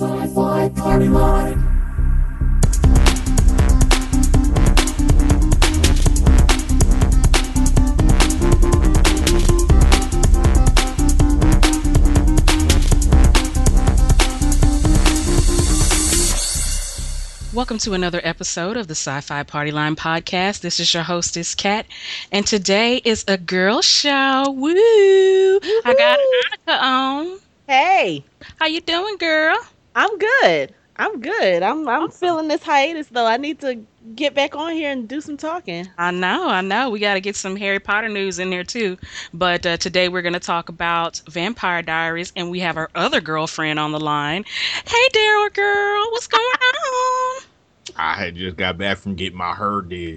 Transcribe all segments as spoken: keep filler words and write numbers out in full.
Sci-Fi Party Line. Welcome to another episode of the Sci-Fi Party Line podcast. This is your hostess, Kat, and today is a girl show. Woo! Woo-hoo. I got Annika on. Hey, how you doing, girl? I'm good. I'm good. I'm I'm awesome. Feeling this hiatus though. I need to get back on here and do some talking. I know, I know. We got to get some Harry Potter news in there too. But uh, today we're going to talk about Vampire Diaries, and we have our other girlfriend on the line. Hey, Daryl, girl, what's going on? I had just got back from getting my hair did.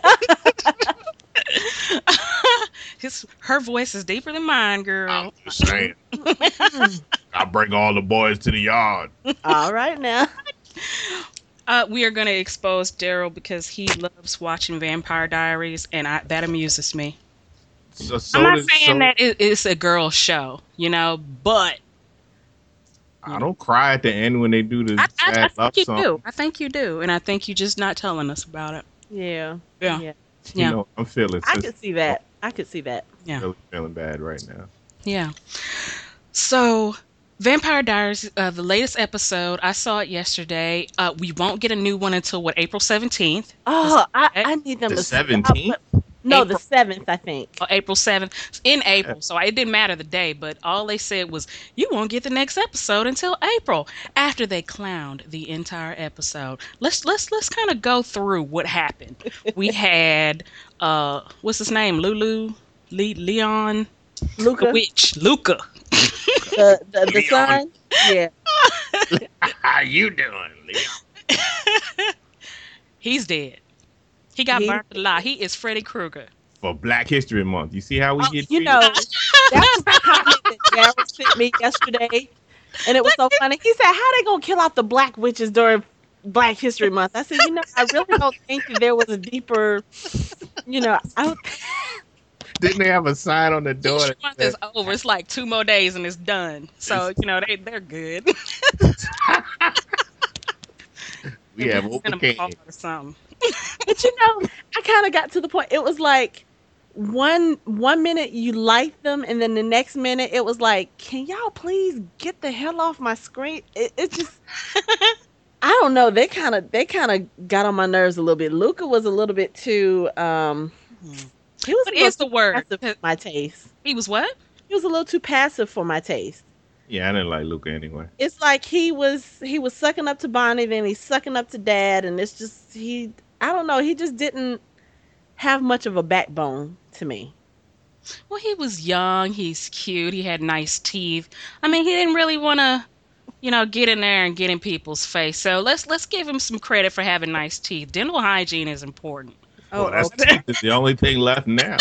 His her voice is deeper than mine, girl. I'm just saying. I bring all the boys to the yard. All right now. Uh, we are going to expose Daryl because he loves watching Vampire Diaries, and I, that amuses me. So, so I'm not does, saying so, that it, it's a girl show, you know, but I don't cry at the end when they do the I, sad I, I love think you song. do. I think you do, and I think you're just not telling us about it. Yeah. Yeah. Yeah. Yeah. You know, I'm feeling. I could see that. I could see that. Yeah. Really feeling bad right now. Yeah. So, Vampire Diaries, uh, the latest episode, I saw it yesterday. Uh, we won't get a new one until, what, April seventeenth? Oh, I, I need them The to seventeenth? No, April. the seventh, I think. Oh, April seventh. In April, so it didn't matter the day, but all they said was, you won't get the next episode until April, after they clowned the entire episode. Let's let's let's kind of go through what happened. We had, uh, what's his name? Lulu? Le- Leon? Luca? The witch. Luca. The, the, the son? Yeah. How you doing, Leon? He's dead. He got He- burned alive. He is Freddy Krueger. For Black History Month. You see how we Oh, get you treated? know, that was the comment that Darryl sent me yesterday. And it was so funny. He said, how they going to kill off the black witches during Black History Month? I said, you know, I really don't think that there was a deeper, you know, I don't... Didn't they have a sign on the door? History that month said- is over. It's like two more days and it's done. So, you know, they, they're good. We have It's gonna overcame. fall or something. But you know, I kind of got to the point. It was like one one minute you liked them, and then the next minute it was like, can y'all please get the hell off my screen? It, it just, I don't know. They kind of they kind of got on my nerves a little bit. Luca was a little bit too. Um, he was What a little is the too word? passive for my taste. He was what? He was a little too passive for my taste. Yeah, I didn't like Luca anyway. It's like he was he was sucking up to Bonnie, then he's sucking up to Dad, and it's just he. I don't know. He just didn't have much of a backbone to me. Well, he was young. He's cute. He had nice teeth. I mean, he didn't really want to, you know, get in there and get in people's face. So let's let's give him some credit for having nice teeth. Dental hygiene is important. Oh, well, that's okay. the only thing left now.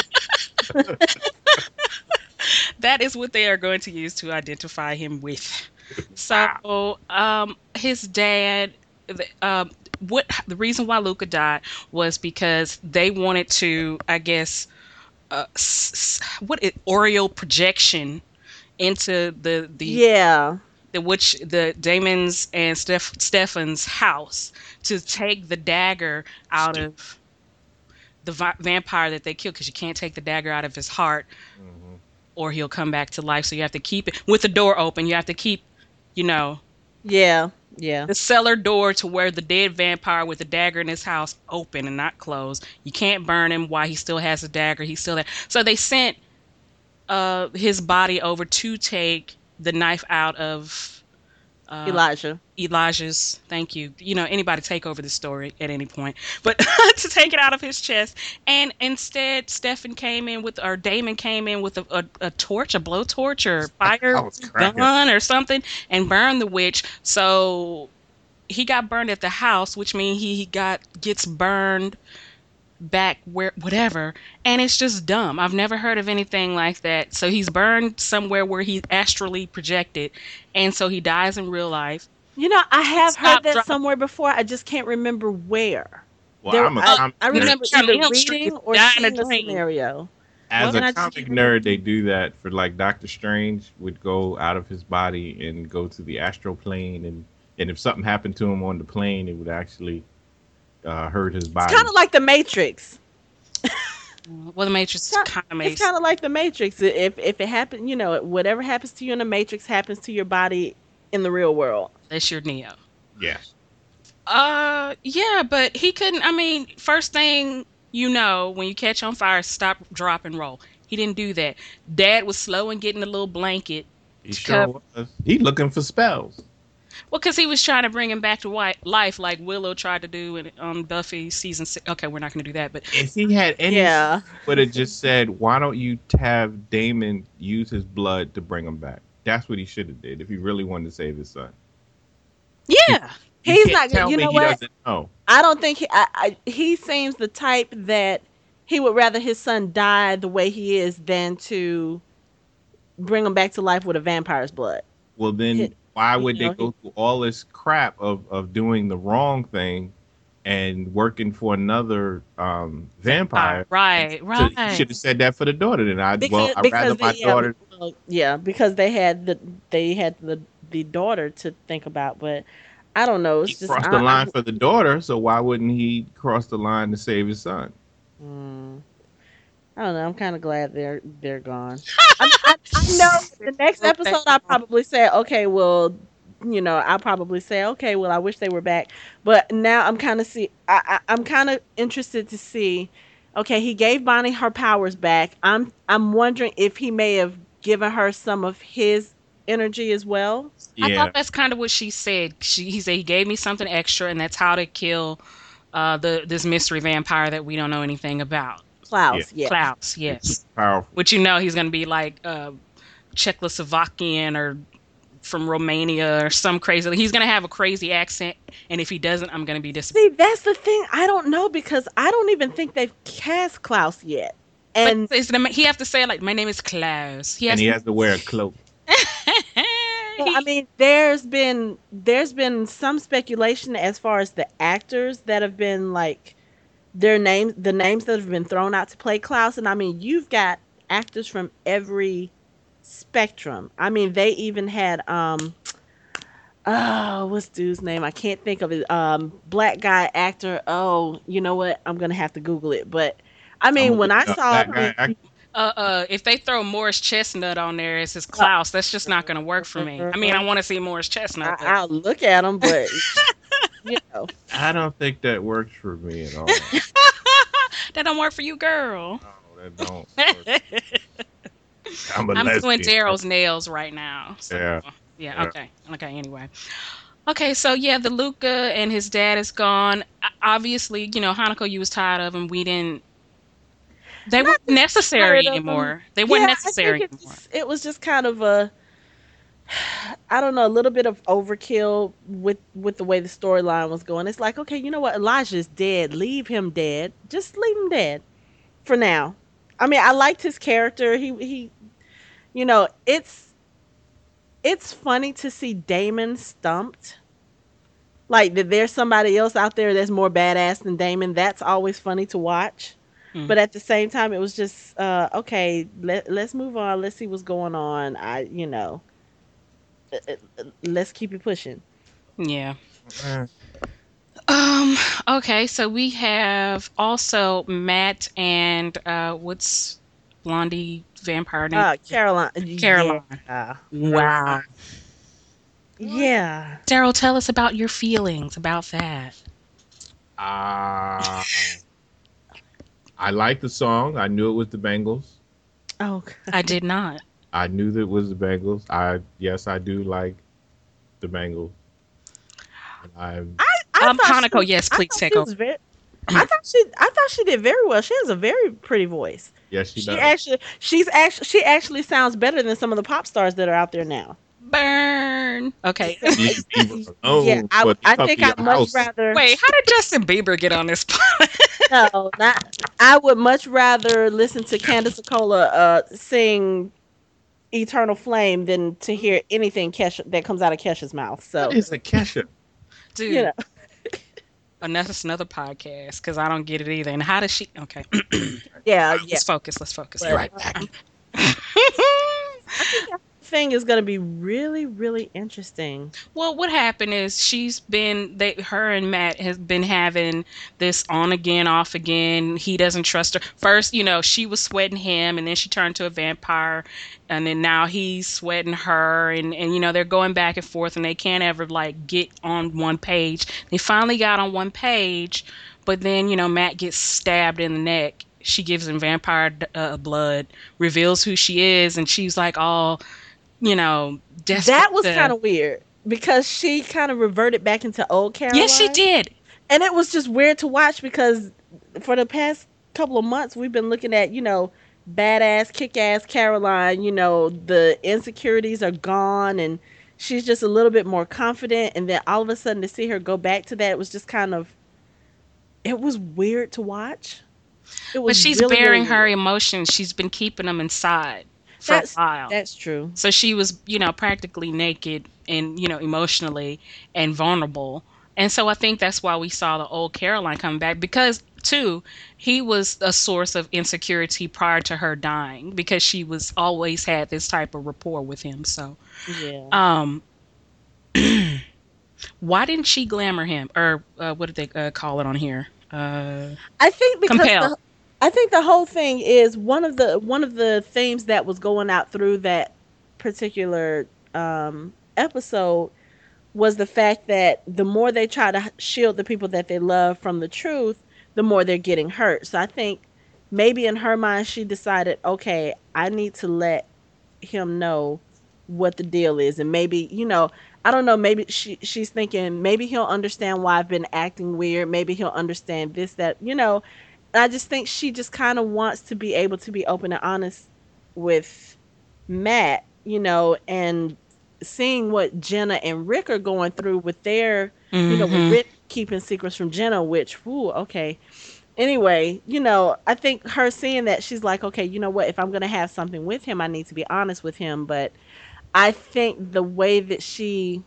That is what they are going to use to identify him with. So, um, his dad, the, um, what the reason why Luca died was because they wanted to, I guess, uh, s- s- what is Oreo projection into the the Yeah. the which the Damon's and Steph, Stefan's house to take the dagger out of the vi- vampire that they killed, because you can't take the dagger out of his heart Mhm. or he'll come back to life. So you have to keep it with the door open. You have to keep, you know, Yeah. Yeah. the cellar door to where the dead vampire with the dagger in his house open and not closed. You can't burn him while he still has the dagger. He's still there. So they sent uh, his body over to take the knife out of uh, Elijah. Elijah's. Thank you. You know, anybody take over the story at any point, but to take it out of his chest. And instead, Stefan came in with, or Damon came in with a, a, a torch, a blowtorch, or fire I was cracking. gun or something, and burned the witch. So he got burned at the house, which means he, he got gets burned back where whatever, and it's just dumb. I've never heard of anything like that. So he's burned somewhere where he's astrally projected, and so he dies in real life. You know, I have Stop, heard that drop. somewhere before. I just can't remember where. Well, There- I'm a I, comic I nerd. remember Charlie either Elm Street reading or died in a seeing a dream. scenario. As Well, a I- comic nerd, they do that for like Doctor Strange would go out of his body and go to the astral plane, and and if something happened to him on the plane, it would actually uh, hurt his body. It's kind of like the Matrix. Well, the Matrix is kind of It's kind of like the Matrix. If if it happened, you know, whatever happens to you in the Matrix happens to your body in the real world. That's your Neo. Yes. Uh, yeah, but he couldn't. I mean, first thing you know, when you catch on fire, stop, drop, and roll. He didn't do that. Dad was slow in getting the little blanket. He sure was. He looking for spells. Well, because he was trying to bring him back to white life, like Willow tried to do in um, Buffy season six. Okay, we're not going to do that, but If he had any, Yeah. would have just said, "Why don't you have Damon use his blood to bring him back?" That's what he should have did if he really wanted to save his son. yeah, You He's can't not. tell You me know he what? doesn't know. I don't think he. I, I, he seems the type that he would rather his son die the way he is than to bring him back to life with a vampire's blood. Well, then He- why you would they know, go through all this crap of, of doing the wrong thing and working for another um, vampire? right, So right. you should have said that for the daughter. Then I Because, well, I'd because rather my they, yeah, daughter. well, yeah, because they had the they had the the daughter to think about, but I don't know. It's He just crossed I, the I- line for the daughter, so why wouldn't he cross the line to save his son? Mm. I don't know. I'm kind of glad they're they're gone. I, I, I know the next episode I'll probably say, okay, well, you know, I'll probably say, okay, well, I wish they were back. But now I'm kind of see, I, I I'm kind of interested to see. Okay, he gave Bonnie her powers back. I'm I'm wondering if he may have given her some of his energy as well. I Yeah, thought that's kind of what she said. She he said he gave me something extra, and that's how to kill uh, the this mystery vampire that we don't know anything about. Klaus, yeah. Klaus, yes. it's powerful. Which you know he's going to be like uh, Czechoslovakian or from Romania or some crazy. He's going to have a crazy accent, and if he doesn't, I'm going to be disappointed. See, that's the thing. I don't know because I don't even think they've cast Klaus yet. And But it's the, he have to say like, "My name is Klaus." He has And he to, has to wear a cloak. Well, I mean, there's been there's been some speculation as far as the actors that have been like their names, the names that have been thrown out to play Klaus, and I mean, you've got actors from every spectrum. I mean, they even had um, oh, what's dude's name? I can't think of it. Um, black guy actor. Oh, you know what? I'm gonna have to Google it. But I mean, I'm when I looking up saw that guy. I- uh, uh, if they throw Morris Chestnut on there as his Klaus, that's just not going to work for me. I mean, I want to see Morris Chestnut. I, I'll look at them, but you know. I don't think that works for me at all. That don't work for you, girl. No, that don't. Work. I'm a I'm doing lesbian. Daryl's nails right now. So, Yeah. yeah. Yeah. Okay. Okay. Anyway. Okay. So yeah, the Luca and his dad is gone. O- Obviously, you know, Hanako, you was tired of him. We didn't. They weren't necessary tired of 'em. anymore. They weren't Yeah, necessary I think anymore. it's, it was just kind of a, I don't know, a little bit of overkill with with the way the storyline was going. It's like, okay, you know what? Elijah's dead. Leave him dead. Just leave him dead for now. I mean, I liked his character. He he, you know, it's it's funny to see Damon stumped. Like that, there's somebody else out there that's more badass than Damon. That's always funny to watch. Hmm. But at the same time, it was just uh, okay. Let let's move on. Let's see what's going on. I you know, uh, uh, let's keep it pushing. Yeah. Eh, Um. Okay. So we have also Matt and uh, what's Blondie vampire name? Uh, Caroline. Caroline. Yeah. Wow. Yeah. Daryl, tell us about your feelings about that. Uh, I like the song. I knew it was the Bengals. Oh. I did not. I knew that it was the Bengals. I yes, I do like the Bengals. I I Um, thought Hanako, she- yes, I please thought take she over. was very- I thought she. I thought she did very well. She has a very pretty voice. yes, she She does. actually. She's actually. She actually sounds better than some of the pop stars that are out there now. Burn. Okay. Leave Bieber alone yeah. I. for the I top think of your I'd much house. rather. Wait, how did Justin Bieber get on this pod? No, not. I would much rather listen to Candace Acola uh, sing "Eternal Flame" than to hear anything Kesha, that comes out of Kesha's mouth. So What is a Kesha? Dude, you know, another, that's another podcast because I don't get it either. And how does she? Okay. yeah, yeah. Let's focus. Let's focus. But, You're right. um, thing is going to be really, really interesting. Well, what happened is she's been they her and Matt has been having this on again, off again. He doesn't trust her. First, you know, she was sweating him, and then she turned to a vampire, and then now he's sweating her, and and you know they're going back and forth, and they can't ever like get on one page. They finally got on one page, but then you know Matt gets stabbed in the neck. She gives him vampire uh, blood, reveals who she is, and she's like all, you know, desperate. That was to- kind of weird because she kind of reverted back into old Caroline. Yes, she did. And it was just weird to watch because for the past couple of months we've been looking at, you know, badass, kick-ass Caroline. You know, the insecurities are gone and she's just a little bit more confident. And then all of a sudden to see her go back to that, it was just kind of, it was weird to watch. It was But she's really, bearing really her weird. emotions. She's been keeping them inside for That's, a while. that's true. So she was, you know, practically naked and, you know, emotionally and vulnerable. And so I think that's why we saw the old Caroline come back because, too, he was a source of insecurity prior to her dying because she was always had this type of rapport with him. So, Yeah. um, why didn't she glamour him? Or uh, what did they uh, call it on here? Uh, I think because Compel. the, I think the whole thing is one of the one of the themes that was going out through that particular um, episode was the fact that the more they try to shield the people that they love from the truth, the more they're getting hurt. So I think maybe in her mind she decided, okay, I need to let him know what the deal is, and maybe you know. I don't know, maybe she she's thinking maybe he'll understand why I've been acting weird. Maybe he'll understand this, that, you know. I just think she just kind of wants to be able to be open and honest with Matt, you know, and seeing what Jenna and Rick are going through with their, you know, with mhm. Rick keeping secrets from Jenna, which, whoo, okay. Anyway, you know, I think her seeing that, she's like, okay, you know what, if I'm going to have something with him, I need to be honest with him. But I think the way that she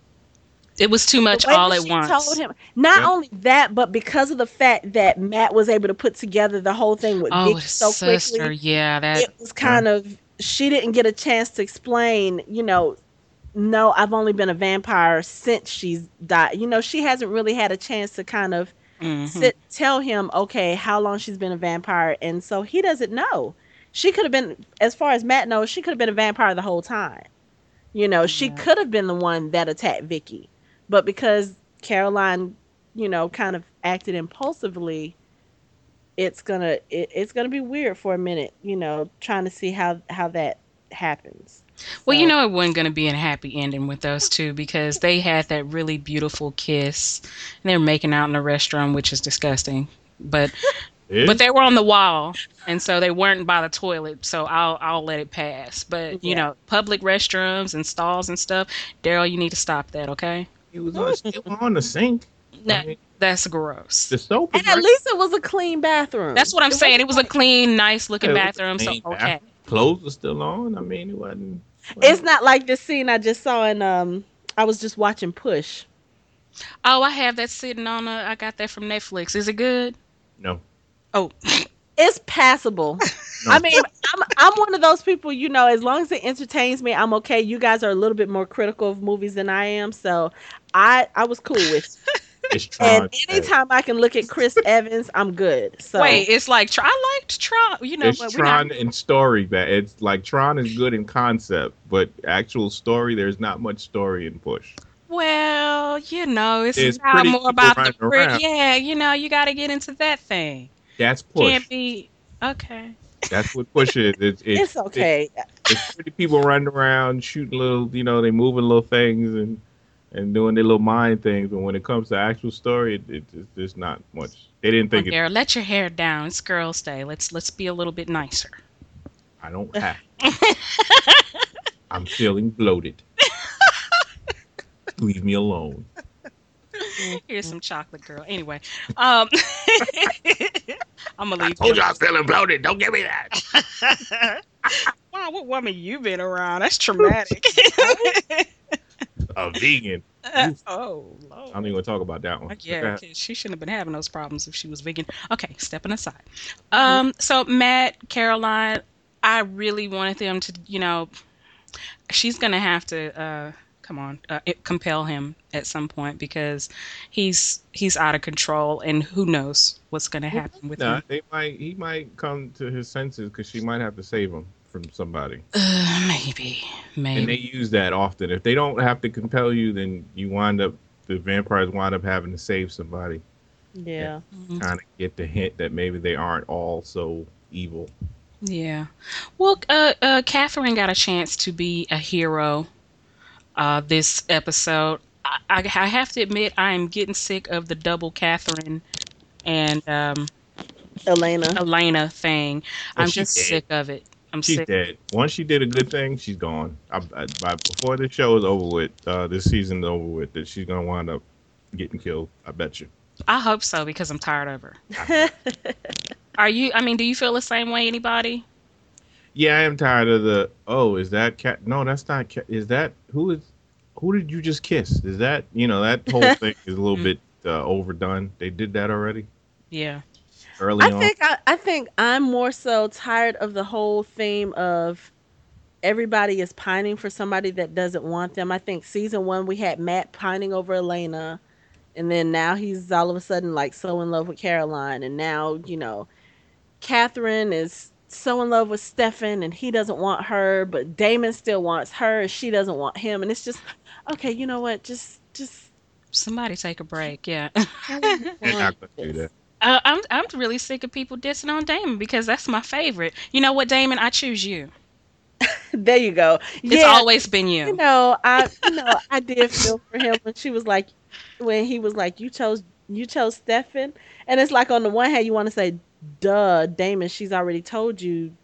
It was too much the way all that at she once. told him, not Yep. only that, but because of the fact that Matt was able to put together the whole thing with Oh, Vicky his so sister. quickly, Yeah, that. it was kind of, she didn't get a chance to explain, you know, no, I've only been a vampire since she's died. You know, she hasn't really had a chance to kind of Mhm. sit, tell him, okay, how long she's been a vampire. And so he doesn't know. She could have been, as far as Matt knows, she could have been a vampire the whole time. You know, she Yeah. could have been the one that attacked Vicky. But because Caroline, you know, kind of acted impulsively, it's gonna it, it's gonna be weird for a minute, you know, trying to see how how that happens. Well, you So, know, it wasn't going to be a happy ending with those two because they had that really beautiful kiss. And they were making out in a restaurant, which is disgusting. But Is? but they were on the wall, and so they weren't by the toilet. So I'll I'll let it pass. But you Yeah. know, public restrooms and stalls and stuff. Daryl, you need to stop that, okay? He was on, still on the sink. No, I mean, that's gross. the soap is and at right least it was a clean bathroom. That's what I'm It saying. It was a wasn't clean, nice looking Yeah, it was bathroom. So clean okay. bathroom. Clothes were still on. I mean, it wasn't. like- it's not like this scene I just saw in um I was just watching Push. Oh, I have that sitting on. A, I got that from Netflix. Is it good? No. Oh, It's passable. No. I mean, I'm I'm one of those people, you know, as long as it entertains me, I'm okay. You guys are a little bit more critical of movies than I am, so I I was cool with it. It's Tron. And anytime I can look at Chris Evans, I'm good. So wait, it's like Tr- I liked Tron. You know, It's but we're not. Tron in story, that it's like Tron is good in concept, but actual story, there's not much story in Push. Well, you know, it's It's now pretty more people about the running grit. around. Yeah, you know, you got to get into that thing. That's Push. Can't be okay. That's what Push is. It's, it's, it's okay. It's pretty people running around shooting little, you know, they moving little things and and doing their little mind things. But when it comes to actual story, it, it, it's just not much. They didn't think it. There, let your hair down. It's girls' day. Let's let's be a little bit nicer. I don't have. I'm feeling bloated. Leave me alone. Here's some chocolate, girl. Anyway, um, I'm gonna leave. Told you I was feeling bloated. Don't give me that. Wow, what woman you been around? That's traumatic. A vegan. oh, Lord. I don't even want to talk about that one. Yeah, 'cause she shouldn't have been having those problems if she was vegan. Okay, stepping aside. Um, so Matt, Caroline, I really wanted them to, you know, She's gonna have to uh, come on, uh, it, compel him at some point because he's he's out of control, and who knows what's gonna happen with No, him. they might. He might come to his senses because she might have to save him from somebody. Uh, maybe, And they maybe. use that often. If they don't have to compel you, then you wind up the vampires wind up having to save somebody. Yeah. Mhm. Kind of get the hint that maybe they aren't all so evil. Yeah. Well, uh, uh, Catherine got a chance to be a hero uh, this episode. I, I, I have to admit, I am getting sick of the double Catherine and um, Elena. Elena thing. Oh, I'm she just dead. sick of it. I'm She's sick. dead. Once she did a good thing, she's gone. I, I, by before the show is over with, uh, this season's over with, that she's gonna wind up getting killed. I bet you. I hope so because I'm tired of her. I- Are you? I mean, do you feel the same way? Anybody? yeah, I am tired of the. Oh, is that cat? No, that's not cat. Is that who is? Who did you just kiss? Is that you know that whole thing is a little Mm. bit uh, overdone. They did that already Yeah. early I on. think I, I think I'm more so tired of the whole theme of everybody is pining for somebody that doesn't want them. I think season one we had Matt pining over Elena, and then now he's all of a sudden like so in love with Caroline, and now you know Catherine is so in love with Stefan, and he doesn't want her, but Damon still wants her, and she doesn't want him, and it's just okay. You know what? Just just Somebody take a break. Yeah. They're want not gonna do this. that. Uh, I'm I'm really sick of people dissing on Damon because that's my favorite. You know what, Damon? I choose you. There you go. It's Yeah, always been you you. know, I you know, I did feel for him when she was like when he was like, You chose you chose Stefan. And it's like on the one hand you want to say, duh, Damon, she's already told you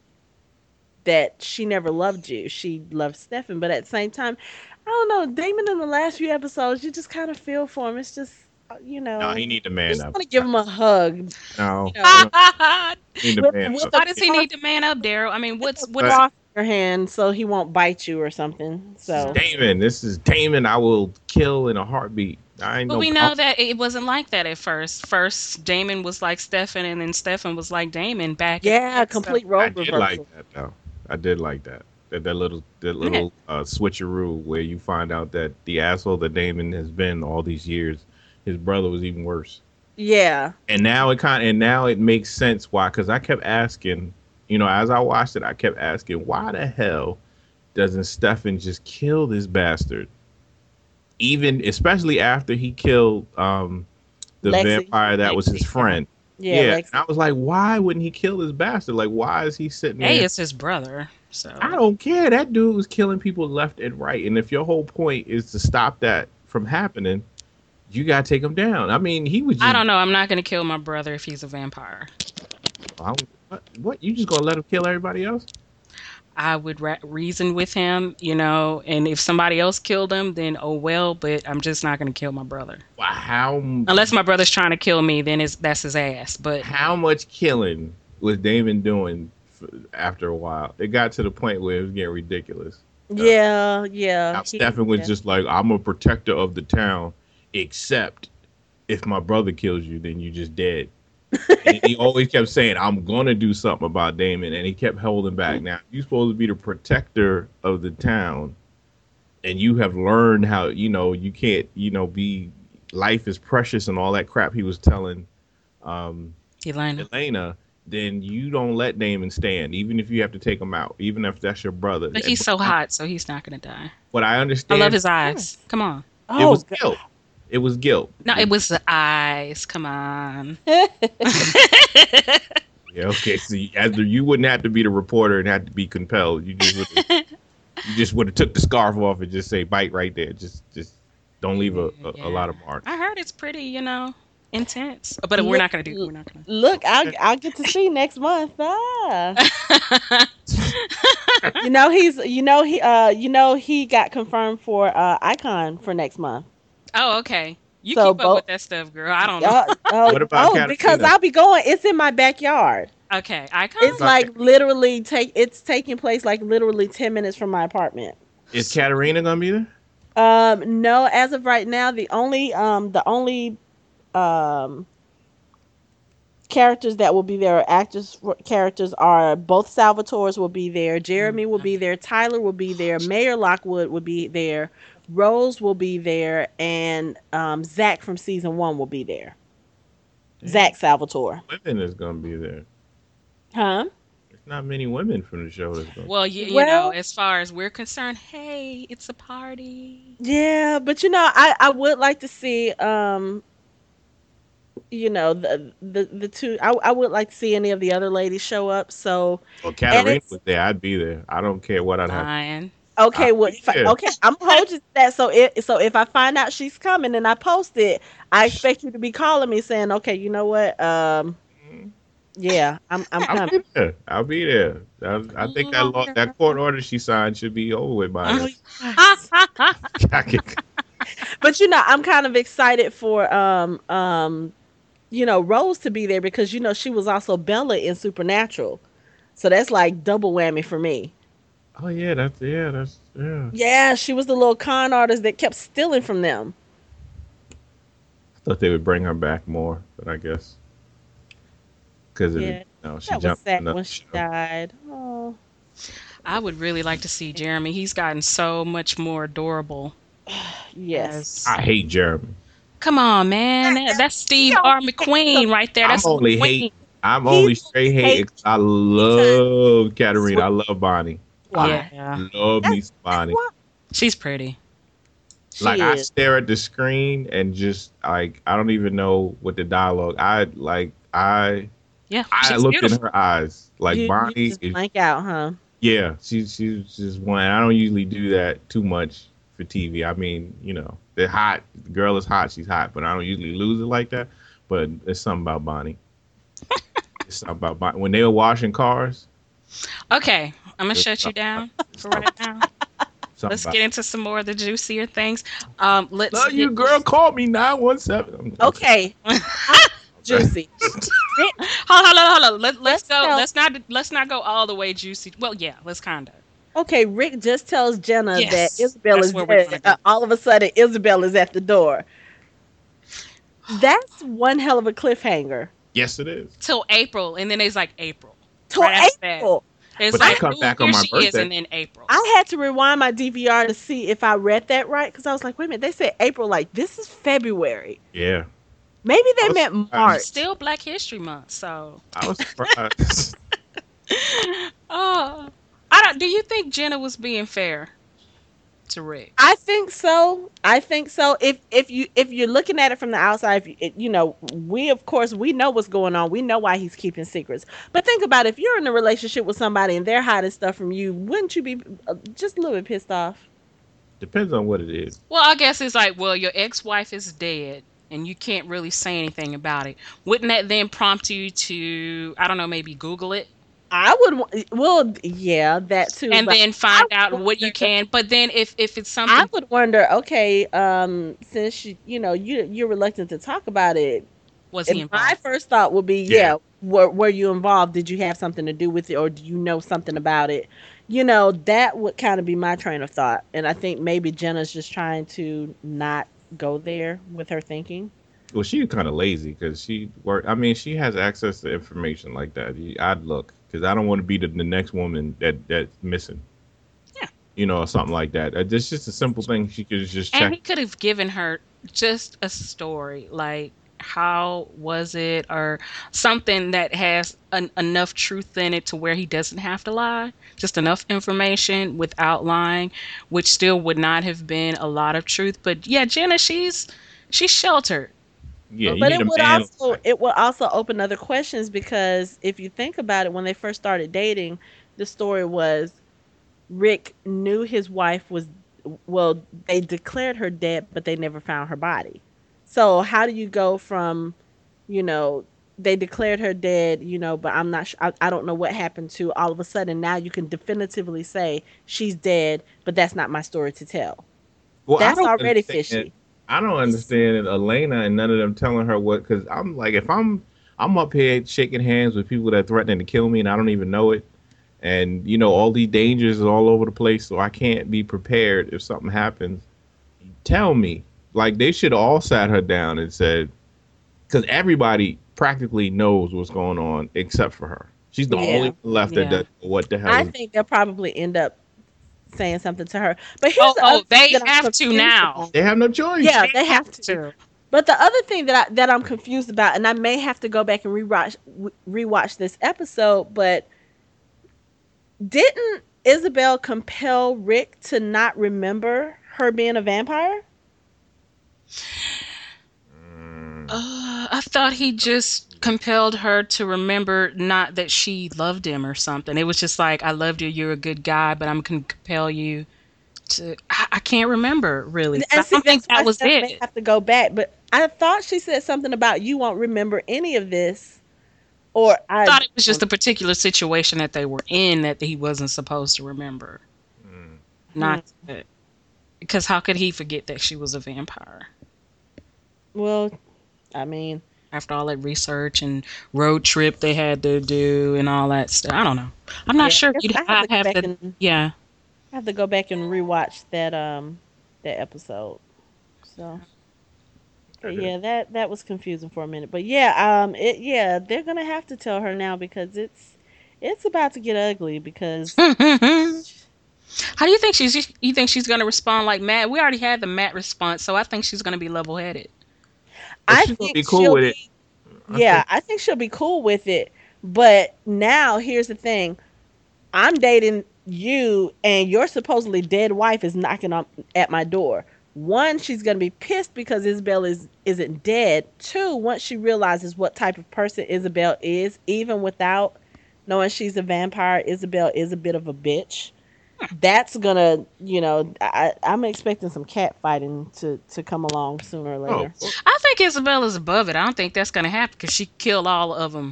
that she never loved you. She loved Stefan. But at the same time, I don't know, Damon in the last few episodes, you just kind of feel for him. It's just uh, you No, know, he need to you man just up. want to give him a hug, No, you know, no, Why he need to with man with up. a does he cross, need to man up, Daryl? I mean, with what's a what's But cross in your hand so he won't bite you or something. this is So Damon. This is Damon. I will kill in a heartbeat. I ain't But no we punk. know that it wasn't like that at first. First, Damon was like Stefan, and then Stefan was like Damon back and yeah, forth. So complete I role did like reversal. that though. I did like that. That that little that yeah, little uh, switcheroo where you find out that the asshole that Damon has been all these years, his brother was even worse. Yeah. And now it kind and now it makes sense why. Because I kept asking, you know, as I watched it, I kept asking, why the hell doesn't Stefan just kill this bastard? Even especially after he killed um the Lexi. vampire that was his Lexi, yeah. friend. Yeah, Yeah, and Lexi. I was like, why wouldn't he kill this bastard? Like, why is he sitting A there? is his brother. So I don't care. That dude was killing people left and right. And if your whole point is to stop that from happening, you gotta take him down. I mean, he was I just don't know. I'm not gonna kill my brother if he's a vampire. I would- what, what? You just gonna let him kill everybody else? I would ra- reason with him, you know, and if somebody else killed him, then oh well. But I'm just not gonna kill my brother Wow, How unless my brother's trying to kill me. Then it's that's his ass. But how much killing was Damon doing f- after a while? It got to the point where it was getting ridiculous. Yeah, yeah. Now, he- Stefan was yeah. just like, I'm a protector of the town, except if my brother kills you, then you just dead. And he always kept saying, I'm gonna do something about Damon, and he kept holding back. Now you're supposed to be the protector of the town, and you have learned how, you know, you can't, you know, be life is precious and all that crap he was telling um Elena, Elena, then you don't let Damon stand, even if you have to take him out, even if that's your brother. but he's so hot, so he's not gonna die. But I I understand love his eyes. Come on. it Oh, was God. guilt. It was guilt. No, it was the eyes. Come on. Yeah, okay. So you, as the, you wouldn't have to be the reporter and have to be compelled. You just would you just would have took the scarf off and just say bite right there. Just just don't leave a, a, a lot of marks. I heard it's pretty, you know, intense. But we're Look- not gonna do. We're not gonna. Look, I'll I'll get to see next month. Ah. You know he's you know he uh you know he got confirmed for uh Icon for next month. Oh, okay. You So keep bo- up with that stuff, girl. I don't know. Uh, oh, What about oh, because Katarina? I'll be going. It's in my backyard. Okay, icon. It's like literally take. It's taking place like literally ten minutes from my apartment. Is Katarina gonna be there? Um, no, as of right now, the only um the only um characters that will be there, actors for- characters are both Salvatores will be there, Jeremy will be there, Tyler will be there, Mayor Lockwood will be there, Rose will be there, and um, Zach from season one will be there. Zach Salvatore. Women is gonna be there. Huh? There's not many women from the show that's gonna. Well, you, you Well- know, as far as we're concerned, hey, it's a party. Yeah, but you know, I, I would like to see um you know the the, the two I, I would like to see any of the other ladies show up. So Well, Katarina it's- was there. I'd be there. I don't care what I'd have. Fine. okay, Ah, well, if I- yeah. okay, I'm holding you to that. So if so, if I find out she's coming and I post it, I expect you to be calling me saying, okay, you know what, um, yeah, I'm I'm I'll coming. be there. I'll be there. I, I think that law, that court order she signed should be over with by Oh, now. yes. But you know, I'm kind of excited for um um you know Rose to be there because you know she was also Bella in Supernatural, so that's like double whammy for me. Oh yeah, that's yeah, that's yeah. Yeah, she was the little con artist that kept stealing from them. I thought they would bring her back more, but I guess because Yeah, you know, she That was jumped sad another when she show. died. Oh, I would really like to see Jeremy. He's gotten so much more adorable. yes. I hate Jeremy. Come on, man. That's Steve R. McQueen right there. I'm That's only McQueen. hate. I'm He only straight hate. hates 'cause I love Katarina. I love Bonnie. Why? Yeah, Love me some That's Bonnie. why she's pretty. she Like I is. stare at the screen and just like I don't even know what the dialogue. I like I Yeah, I she's looked beautiful. in her eyes. Like You- you Bonnie just is blank out, huh? yeah, she's she's just one. I don't usually do that too much for T V. I mean, you know, they're hot. The girl is hot. She's hot, but I don't usually lose it like that. But it's something about Bonnie. It's something about Bonnie. When they were washing cars. Okay, I'm gonna shut you down for right now. Something Let's about, get into some more of the juicier things. Um, let's. love you, get- girl. Call me nine one seven. Okay, juicy. Hold on, hold on, hold on. Let, let's Let's go. tell- Let's not. Let's not go all the way juicy. Well, yeah, let's kind of. Okay, Rick just tells Jenna Yes, that Isabel that's is where we're dead. gonna Uh, all of a sudden, Isabel is at the door. That's one hell of a cliffhanger. Yes, it is. Till April, and then it's like April. Till Right after that. April. It's But they like come ooh, back on here my she is, birthday. and then April. I had to rewind my D V R to see if I read that right because I was like, wait a minute, they said April. Like, this is February. Yeah, Maybe they I was meant surprised. March. Still Black History Month, so. I was surprised. Oh, I don't. Do you think Jenna was being fair to Rick? I think so. I think so. If if you if you're looking at it from the outside, if you, it, you know, we of course we know what's going on. We know why he's keeping secrets. But think about it, if you're in a relationship with somebody and they're hiding stuff from you, wouldn't you be uh, just a little bit pissed off? Depends on what it is. Well, I guess it's like, well, your ex-wife is dead, and you can't really say anything about it. Wouldn't that then prompt you to, I don't know, maybe Google it? I would. wa- Well, yeah, that too. And but then find I out would what you wonder- can. But then if if it's I something, would wonder. Okay, um, since you you know you you're reluctant to talk about it. was he And my involved? first thought would be, Yeah. yeah, were were you involved? Did you have something to do with it, or do you know something about it? You know, that would kind of be my train of thought. And I think maybe Jenna's just trying to not go there with her thinking. Well, she's kind of lazy because she work. I mean, she has access to information like that. You- I'd look because I don't want to be the, the next woman that that's missing. Yeah. You know, or something like that. Uh, It's just a simple thing she could just check. And he could have given her just a story, like how was it, or something that has an, enough truth in it to where he doesn't have to lie. Just enough information without lying, which still would not have been a lot of truth. But yeah, Jenna, she's she's sheltered. Yeah, you but need it a would man. also it would also open other questions because if you think about it, when they first started dating, the story was Rick knew his wife was well, they declared her dead, but they never found her body. So how do you go from, you know, they declared her dead, you know, but I'm not sure, I, I don't know what happened to all of a sudden now you can definitively say she's dead, but that's not my story to tell. Well, I That's don't already understand- fishy. I don't understand Elena and none of them telling her what. Because I'm like, if I'm I'm up here shaking hands with people that are threatening to kill me and I don't even know it, and you know all these dangers are all over the place, so I can't be prepared if something happens. Tell me, like they should have all sat her down and said, because everybody practically knows what's going on except for her. She's the Yeah. only one left that Yeah. does what the hell. I is- think they'll probably end up saying something to her. But here's Oh, the oh, other thing they that I'm have to confused now. about. They have no choice. Yeah, they have to. Too. But the other thing that I that I'm confused about, and I may have to go back and rewatch rewatch this episode, but didn't Isabel compel Rick to not remember her being a vampire? Uh, I thought he just compelled her to remember not that she loved him or something. It was just like, I loved you, you're a good guy, but I'm going to compel you to. I, I can't remember really. And I see, don't think that's why that was I may it. have to go back, but I thought she said something about you won't remember any of this, or I I thought it was just a particular situation that they were in that he wasn't supposed to remember. Mm. Not that. Because how could he forget that she was a vampire? Well, I mean, After all that research and road trip they had to do and all that stuff. I don't know. I'm not yeah, sure. I guess You'd I have I'd to go have back to, and yeah. I have to go back and rewatch that um that episode. So but Okay. yeah, that that was confusing for a minute. But yeah, um it yeah, they're gonna have to tell her now because it's it's about to get ugly because How do you think she's? You think she's going to respond like Matt? We already had the Matt response, so I think she's going to be level-headed. But I she's gonna think be cool she'll with it. be- I yeah, think- I think she'll be cool with it. But now here's the thing. I'm dating you and your supposedly dead wife is knocking on at my door. One, she's gonna be pissed because Isabel is isn't dead. Two, once she realizes what type of person Isabel is, even without knowing she's a vampire, Isabel is a bit of a bitch. That's gonna, you know, I, I'm expecting some cat fighting to, to come along sooner or later. Oh, I think Isabella's above it. I don't think that's going to happen because she killed all of them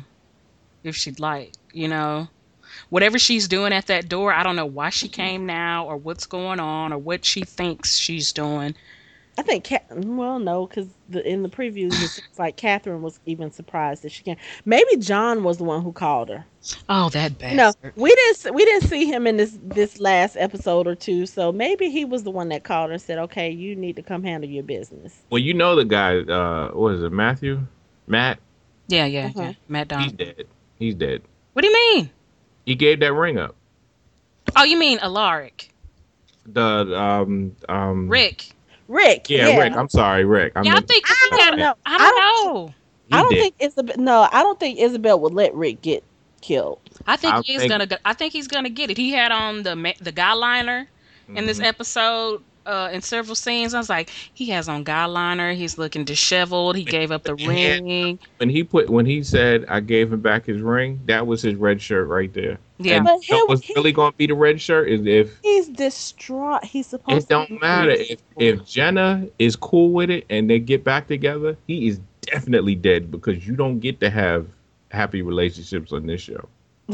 if she'd like, you know. Whatever she's doing at that door, I don't know why she came now or what's going on or what she thinks she's doing. I think, Cat, well, no, because the, in the previews, it seems like Catherine was even surprised that she came. Maybe John was the one who called her. Oh, that bastard. No, we didn't. We didn't see him in this this last episode or two. So maybe he was the one that called her and said, "Okay, you need to come handle your business." well, you know the guy. Uh, what is it? Matthew, Matt. Yeah, yeah, Uh-huh. yeah. Matt He's Donovan. dead. He's dead. What do you mean? He gave that ring up. Oh, you mean Alaric. The um um Rick. Rick. Yeah, Rick. I'm sorry, Rick. I Yeah, I meant- think I he don't got, know. I don't know. he I don't did. think Isabel. No, I don't think Isabel would let Rick get killed. I think I he's think- gonna. go- I think he's gonna get it. He had on the ma- the guy liner in this Mhm. episode uh, in several scenes. I was like, he has on guy liner. He's looking disheveled. He gave up the Yeah. ring. when he put when he said I gave him back his ring, that was his red shirt right there. Yeah. And But you know he- what's he- really gonna be the red shirt is if He's distraught. He's supposed. it to don't be matter if if Jenna is cool with it and they get back together, he is definitely dead because you don't get to have happy relationships on this show.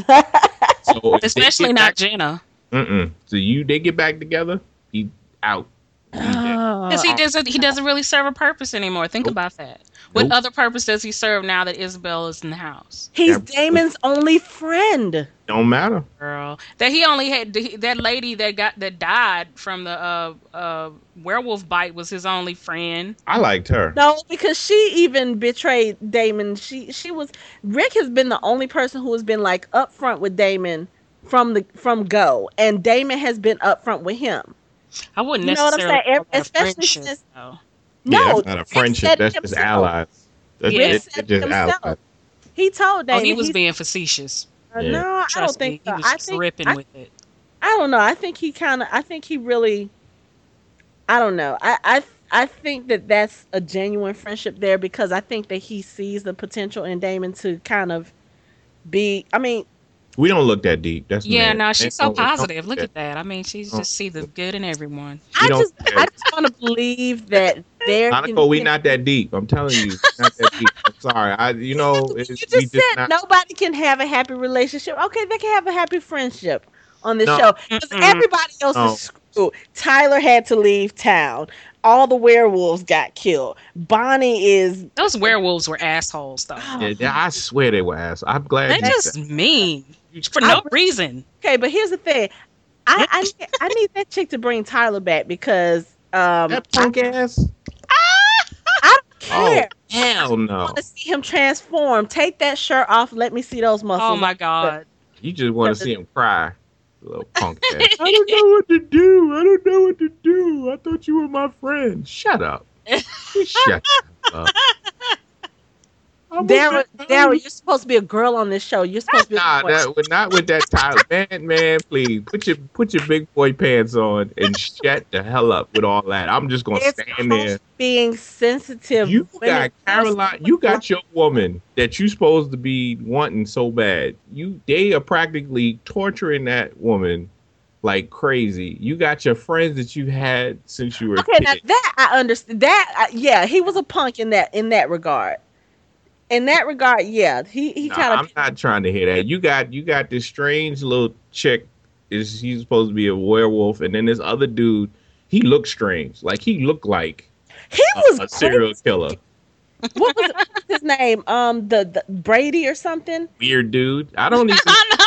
So if they Especially get not back- Jenna, Mm-mm. So you they get back together, he out. He dead. because he doesn't. He doesn't really serve a purpose anymore. Think Nope. about that. What Nope. other purpose does he serve now that Isabel is in the house? He's Yeah. Damon's only friend. Don't matter. Girl, that he only had that lady that got that died from the uh, uh, werewolf bite was his only friend. I liked her. No, because she even betrayed Damon. She she was Rick has been the only person who has been like upfront with Damon from the from go, and Damon has been upfront with him. I wouldn't You know what I'm necessarily saying? call that a Especially friendship, since- though. No, yeah, that's not a Rick friendship. said That's it just himself. allies. That's Yeah. Rick it's said just himself. allies. He told Oh, Damon. he was he's- being facetious. uh, Yeah. No, I don't Trust think me, so. he was I just think ripping I, with it. I don't know. I think he kind of. I think he really. I don't know. I I I think that that's a genuine friendship there because I think that he sees the potential in Damon to kind of be. I mean, We don't look that deep. That's Yeah, mad. no, They she's so don't- don't positive. Look that. at that. I mean, she's Oh. just see the good in everyone. I don't just care. I just want to believe that there. can- Monaco, we not that deep. I'm telling you, not that deep. I'm sorry. I, you know, it's, You we just said not, nobody can have a happy relationship. Okay, they can have a happy friendship on this No. show because Mm-mm. everybody else No. is screwed. Tyler had to leave town. All the werewolves got killed. Bonnie is. Those werewolves were assholes, though. Yeah, yeah, I swear they were ass. I'm glad They you just said- mean for I no re- reason. Okay, but here's the thing. I I, need- I need that chick to bring Tyler back because um that punk ass. I don't care. Oh, Hell I no. want to see him transform. Take that shirt off. Let me see those muscles. Oh my God. You just want to see him cry. Little punk ass. I don't know what to do. I don't know what to do. I thought you were my friend. Shut up. Shut up. Daryl, Daryl, you're supposed to be a girl on this show. You're supposed to be. Nah, a boy. that would not with that title. Man, man, please put your put your big boy pants on and shut the hell up with all that. I'm just gonna It's stand there. called being sensitive. You when got it comes Caroline. to You got your woman that you supposed to be wanting so bad. You they are practically torturing that woman like crazy. You got your friends that you had since you were Okay, a now kid. that I understand. That I, yeah, he was a punk in that in that regard. In that regard, yeah, he he Nah, kind I'm of. not trying to hear that. You got you got this strange little chick. Is he's supposed to be a werewolf, and then this other dude. He looked strange. Like he looked like He a, was a serial crazy. killer. What was, what was his name? Um, the, the Brady or something. Weird dude. I don't even.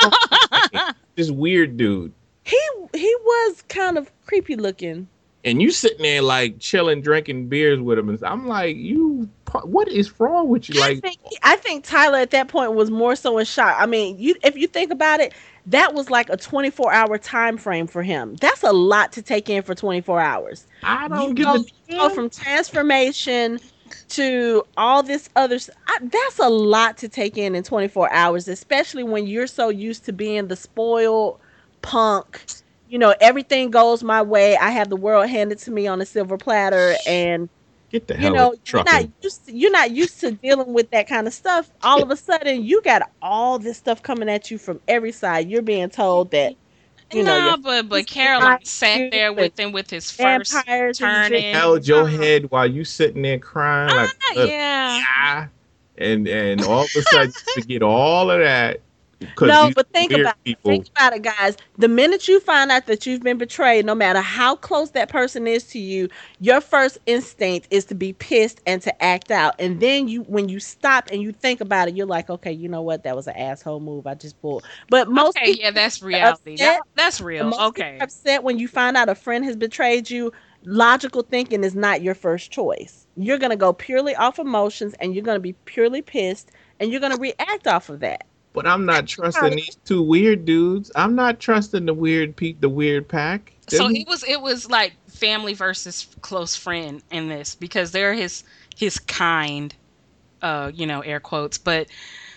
I know. This weird dude. He he was kind of creepy looking. And you sitting there like chilling, drinking beers with him, and I'm like, you, what is wrong with you? I Like, think I think Tyler at that point was more so in shock. I mean, you if you think about it, that was like a twenty-four hour time frame for him. That's a lot to take in for twenty-four hours. I don't You give go, a you go from transformation to all this other s- I, that's a lot to take in in twenty-four hours, especially when you're so used to being the spoiled punk. You know, everything goes my way. I have the world handed to me on a silver platter, and Get the you hell know, out of you're not trucking. used to, you're not used to dealing with that kind of stuff. All of a sudden, you got all this stuff coming at you from every side. You're being told that, you know, No, your but but friends Caroline behind sat you there and with him with his first vampires and turn shit. in. Held your head while you sitting there crying like, Ah, uh, yeah. yeah. and and all of a sudden you forget all of that because No, these but think weird about it. people. Think about it, guys. The minute you find out that you've been betrayed, no matter how close that person is to you, your first instinct is to be pissed and to act out. And then you, when you stop and you think about it, you're like, okay, you know what? That was an asshole move. I just pulled. But most Okay, people yeah, that's are reality. That, upset. that's real. Most people Okay. are upset when you find out a friend has betrayed you. Logical thinking is not your first choice. You're gonna go purely off emotions, and you're gonna be purely pissed, and you're gonna react off of that. But I'm not trusting these two weird dudes. I'm not trusting the weird pe- the weird pack. So Them- it was it was like family versus close friend in this because they're his his kind, uh, you know, air quotes, but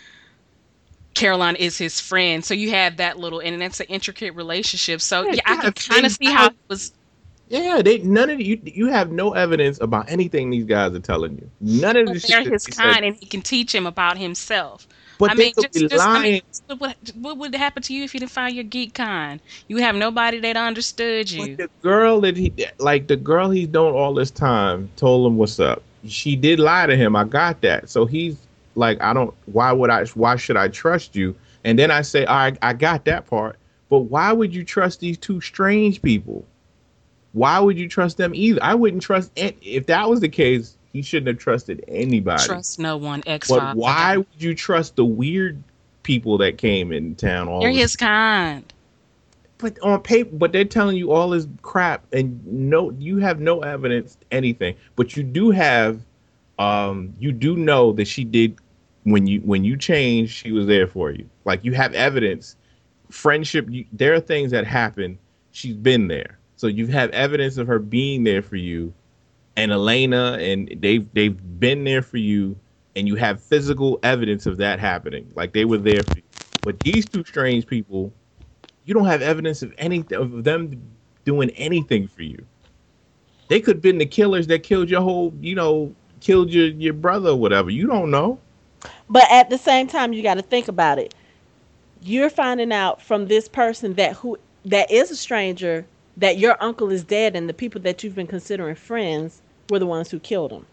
Caroline is his friend. So you have that little, and it's an intricate relationship. So Yeah, yeah, I yeah, can kind of they see how have- it was. yeah, they none of you you have no evidence about anything these guys are telling you. None of the They're shit that his they kind, said. and he can teach him about himself. But I they mean, could just, be just I lying. mean, what, what would happen to you if you didn't find your geek kind? You have nobody that understood you. But the girl that he like the girl he's known all this time told him what's up. She did lie to him. I got that. So he's like, I don't. Why would I? Why should I trust you? And then I say, all right, I got that part. But why would you trust these two strange people? Why would you trust them either? I wouldn't trust. an- If that was the case, he shouldn't have trusted anybody. Trust no one. X But Files. why would you trust the weird people that came in town? All They're the his kind. But on paper, but they're telling you all this crap, and no, you have no evidence, anything. But you do have, um, you do know that she did when you when you changed, she was there for you. Like you have evidence, friendship. You, there are things that happen. She's been there, so you have evidence of her being there for you, and Elena, and they've they've been there for you, and you have physical evidence of that happening. Like they were there for you. But these two strange people. You don't have evidence of any of them doing anything for you. They could have been the killers that killed your whole, you know, killed your, your brother or whatever. You don't know. But at the same time, you got to think about it. You're finding out from this person that who that is a stranger that your uncle is dead, and the people that you've been considering friends were the ones who killed him.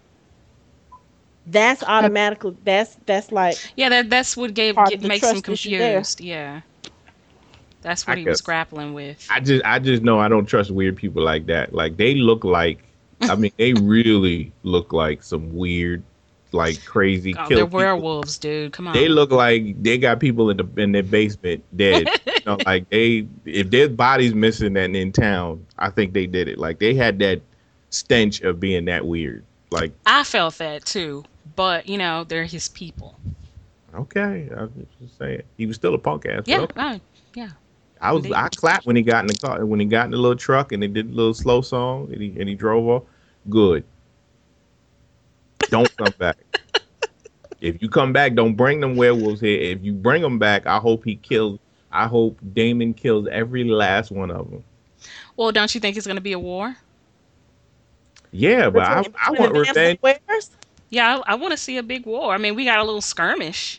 That's automatically. That's that's like Yeah, that that's what gave Part get, of the makes him trust issue there. confused. Yeah, that's what I he was guess. grappling with. I just I just know I don't trust weird people like that. Like they look like, I mean, they really look like some weird, like crazy Oh, kill they're people. werewolves, dude. Come on. They look like they got people in the in their basement dead. you know, like they if there's bodies missing and in town, I think they did it. Like they had that stench of being that weird. Like, I felt that too, but you know, they're his people. okay, I was just saying he was still a punk ass. Yeah, But okay. uh, yeah. I was Indeed. I clapped when he got in the car when he got in the little truck and they did a little slow song and he and he drove off. Good. Don't come back. If you come back, don't bring them werewolves here. If you bring them back, I hope he kills. I hope Damon kills every last one of them. Well, don't you think it's going to be a war? Yeah, but I, Between- I between want the Dams and revenge. Wares? Yeah, I, I want to see a big war. I mean, we got a little skirmish,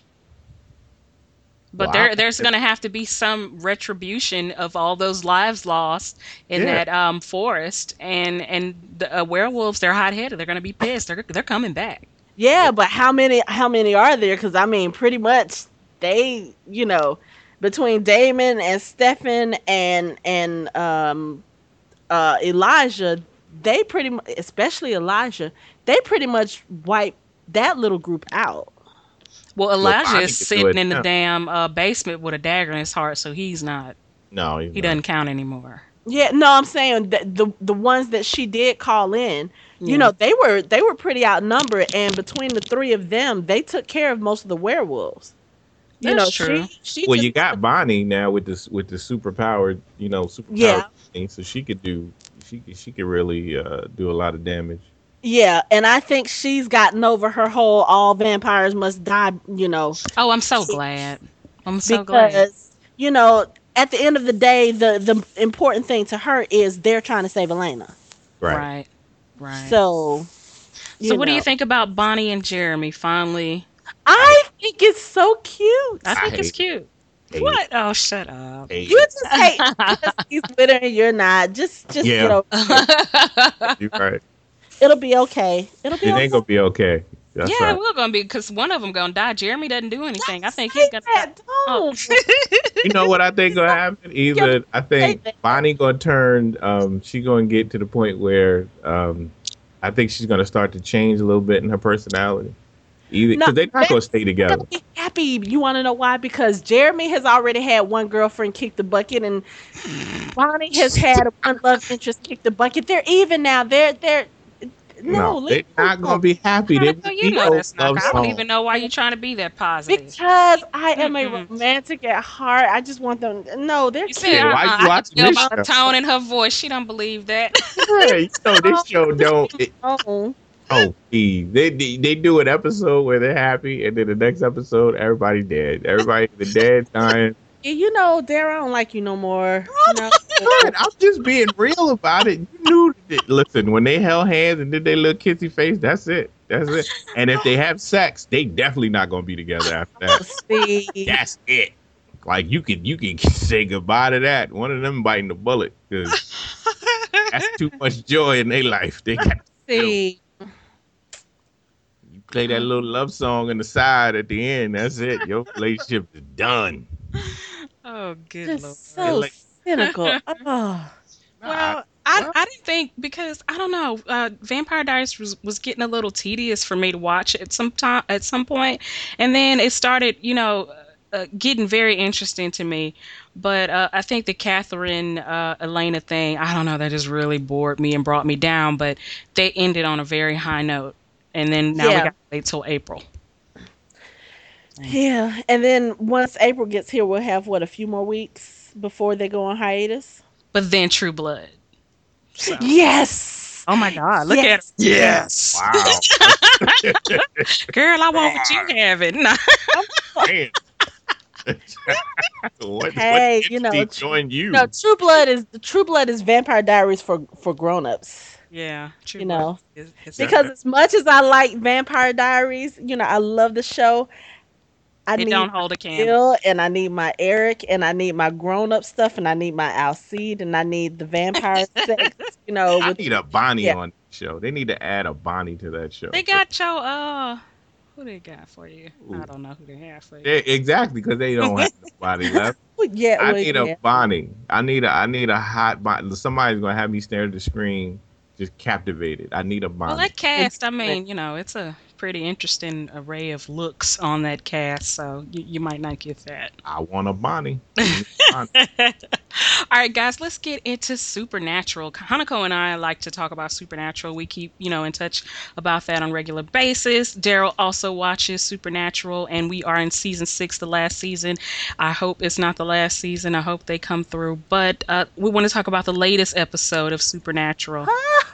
but Well, there I- there's going to have to be some retribution of all those lives lost in Yeah. that um forest. And and the uh, werewolves, they're hot headed. They're going to be pissed. They're they're coming back. Yeah, but how many how many are there? Because I mean, pretty much they, you know, between Damon and Stefan and and um uh Elijah, they pretty much, especially Elijah, they pretty much wiped that little group out. Well, Bonnie Elijah could is do sitting it in the now. damn uh, basement with a dagger in his heart, so he's not. No, he's He not. doesn't count anymore. Yeah, no, I'm saying that the the ones that she did call in, you Yeah. know, they were they were pretty outnumbered, and between the three of them, they took care of most of the werewolves. You That's know, true. she she Well, just, you got Bonnie now with this with the super powered, you know, super Yeah. thing, so she could do she could she could really uh, do a lot of damage. yeah, and I think she's gotten over her whole all vampires must die, you know, Oh, I'm so glad. I'm so glad. because you know, at the end of the day, the the important thing to her is they're trying to save Elena. Right. Right. Right. So, So what do you know. think about Bonnie and Jeremy finally? I think it's so cute. I think I it's hate cute. Hate What? Oh, shut up. it. Hate You it. just hate because he's with her and you're not. Just just Yeah. get over it. You're right. It'll be okay. It'll be It okay. ain't gonna be okay. That's yeah, right. we're gonna be because one of them gonna die. Jeremy doesn't do anything. I think Say he's gonna. that. Oh. Don't. You know what I think gonna happen? Either I think that. Bonnie gonna turn. Um, she gonna get to the point where um, I think she's gonna start to change a little bit in her personality. Either No, because they're not gonna stay together. Be happy. You want to know why? Because Jeremy has already had one girlfriend kick the bucket, and Bonnie has had one love interest kick the bucket. They're even now. They're they're no. No, they're leave not them gonna be happy. They Monica, you know that's not. I don't even know why you're trying to be that positive. because I am a Mm-mm. romantic at heart. I just want them. No, they're You cute. see, Yeah, uh, why you I can watching tell this by the show? tone in her voice. She don't believe that. Yeah, you know this show don't. It, Oh, oh, Eve. They, they they do an episode where they're happy, and then the next episode everybody dead. Everybody the dead dying. yeah, you know, Dara, I don't like you no more. You know? God, I'm just being real about it. You knew that. Listen, when they held hands and did their little kissy face, that's it. That's it. And if they have sex, they definitely not gonna be together after that. See, That's it. Like you can you can say goodbye to that. One of them biting the bullet because that's too much joy in their life. They got see. you play that little love song on the side at the end. That's it. Your relationship is done. Oh, good lord. Just so like- cynical. Oh. Well, I, I didn't think because I don't know. Uh, Vampire Diaries was, was getting a little tedious for me to watch at some time at some point, and then it started, you know, uh, getting very interesting to me. But uh, I think the Catherine uh, Elena thing, I don't know, that just really bored me and brought me down. But they ended on a very high note, and then now we Yeah. got to wait till April. Yeah, and then once April gets here, we'll have what a few more weeks before they go on hiatus. But then True Blood. So. Yes. Oh my God! Look Yes. at her. Yes, Wow. girl, I want what you having. Man. what, Hey, what you know, entity joined you? No, True Blood is the True Blood is Vampire Diaries for for grown-ups. Yeah, True You Blood know, is- is- because as much as I like Vampire Diaries, you know, I love the show. I it need don't hold a candle. Bill, and I need my Eric, and I need my grown-up stuff, and I need my Alcide, and I need the vampire sex. You know, I with need a Bonnie Yeah. on the show. They need to add a Bonnie to that show. They got your uh, who they got for you? Ooh. I don't know who they have for you. Yeah, exactly, because they don't have nobody left. yeah, I well, need yeah. a Bonnie. I need a I need a hot Bonnie. Somebody's gonna have me stare at the screen, just captivated. I need a Bonnie. Well, that cast, I mean, you know, it's a pretty interesting array of looks on that cast, so you, you might not get that. I want a Bonnie. All right, guys, let's get into Supernatural. Hanako and I like to talk about Supernatural. We keep, you know, in touch about that on a regular basis. Daryl also watches Supernatural, and we are in season six, the last season. I hope it's not the last season. I hope they come through. But uh, we want to talk about the latest episode of Supernatural.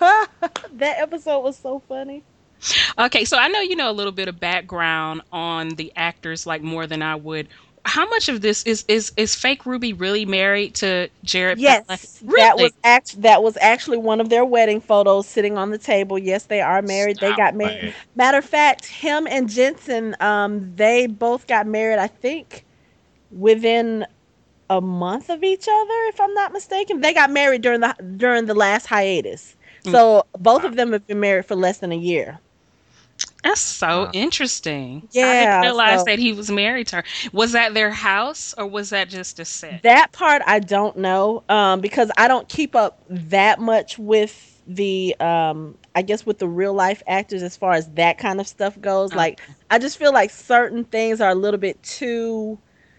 That episode was so funny. Okay, so I know you know a little bit of background on the actors, like more than I would. How much of this is is is fake Ruby really married to Jared? Yes, Padalecki? that Really? was act that was actually one of their wedding photos sitting on the table. Yes, they are married. They Stop got married. playing. Matter of fact, him and Jensen, um, they both got married. I think within a month of each other, if I'm not mistaken. They got married during the during the last hiatus. So both of them have been married for less than a year. That's so Wow. interesting. I Yeah, didn't realize so- that he was married to her. Was that their house or was that just a set? That part I don't know, um, because I don't keep up that much with the, um, I guess with the real life actors as far as that kind of stuff goes. Oh. Like, I just feel like certain things are a little bit too,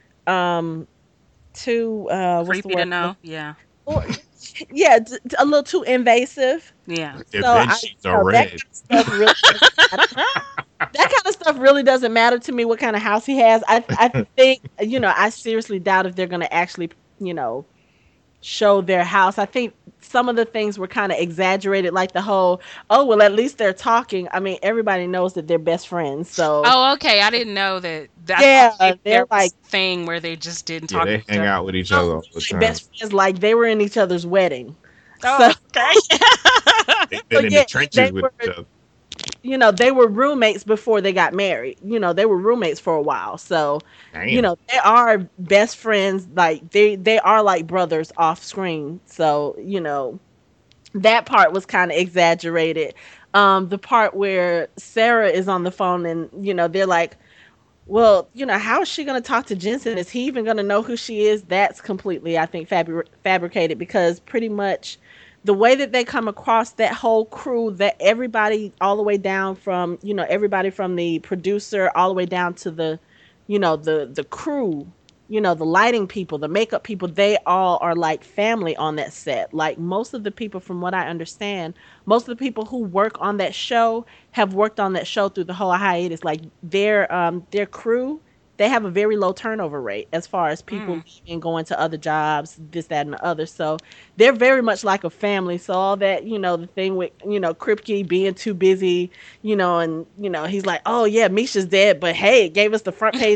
um, too uh, what's Creepy the to word? know. Yeah. Or- yeah, d- d- a little too invasive. Yeah. Their So bed I- sheets so are that red. kind of stuff really doesn't matter. That kind of stuff really doesn't matter to me. What kind of house he has, I I think you know. I seriously doubt if they're going to actually you know show their house. I think some of the things were kind of exaggerated, like the whole oh well, at least they're talking. I mean, everybody knows that they're best friends, so Oh, okay. I didn't know that. that Yeah, there they're was like- a thing where they just didn't Yeah, talk. they to each hang other. out with each other all the like time. best friends, like they were in each other's wedding. Oh, okay. They've been in yeah, the trenches they with were- each other. You know, they were roommates before they got married. You know, they were roommates for a while, so. Damn. You know, they are best friends. Like they they are like brothers off screen. So you know, that part was kind of exaggerated. Um, the part where Sarah is on the phone and you know they're like, well, you know, how is she going to talk to Jensen? Is he even going to know who she is? That's completely, I think, fabri- fabricated because pretty much the way that they come across that whole crew, that everybody all the way down from you know everybody from the producer all the way down to the you know the the crew, you know the lighting people, the makeup people, they all are like family on that set. Like most of the people, from what I understand, most of the people who work on that show have worked on that show through the whole hiatus. Like their um their crew, they have a very low turnover rate as far as people Mm. leaving, going to other jobs, this, that, and the other. So they're very much like a family. So all that, you know, the thing with, you know, Kripke being too busy, you know, and, you know, he's like, oh, yeah, Misha's dead, but hey, it gave us the front page.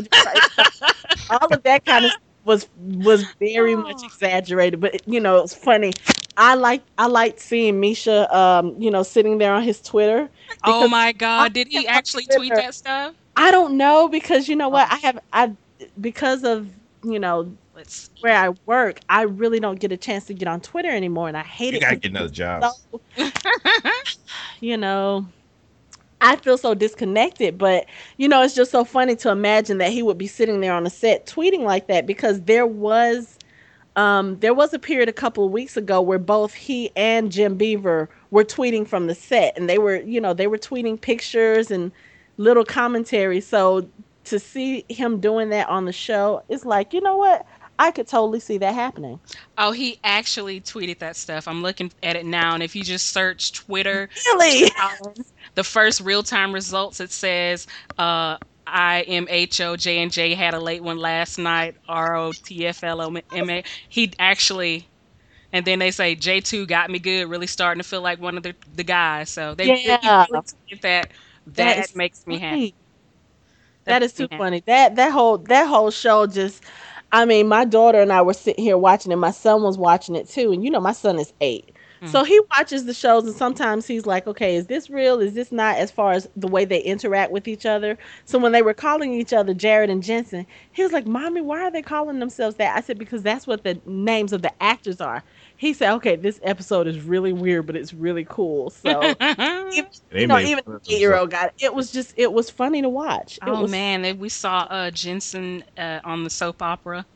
All of that kind of was was very much Oh. exaggerated, but you know, it's funny. I like I liked seeing Misha, um, you know, sitting there on his Twitter. Oh because my God! Did he on actually tweet Twitter. that stuff? I don't know because you know what I have I because of you know Let's. where I work, I really don't get a chance to get on Twitter anymore, and I hate You it. gotta 'cause get another job. so, you know, I feel so disconnected. But you know, it's just so funny to imagine that he would be sitting there on the set tweeting like that because there was, um, there was a period a couple of weeks ago where both he and Jim Beaver were tweeting from the set, and they were, you know, they were tweeting pictures and little commentary. So to see him doing that on the show, it's like, you know what? I could totally see that happening. Oh, he actually tweeted that stuff. I'm looking at it now, and if you just search Twitter, Really? the first real-time results, it says, uh, I M H O J and J had a late one last night, R O T F L O M A. He actually, and then they say, J two got me good, really starting to feel like one of the, the guys. So they he Yeah. really tweeted that. That That is makes me happy. funny. That is makes me too happy. funny. That that whole that whole show just I mean, my daughter and I were sitting here watching it. My son was watching it too. And you know, my son is eight. Mm. So he watches the shows and sometimes he's like, okay, is this real? Is this not, as far as the way they interact with each other? So when they were calling each other Jared and Jensen, he was like, Mommy, why are they calling themselves that? I said, because that's what the names of the actors are. He said, okay, this episode is really weird, but it's really cool. So even, They you know, made even fun of the eight year old got it. It was just it was funny to watch. It Oh was man, then we saw uh, Jensen uh, on the soap opera.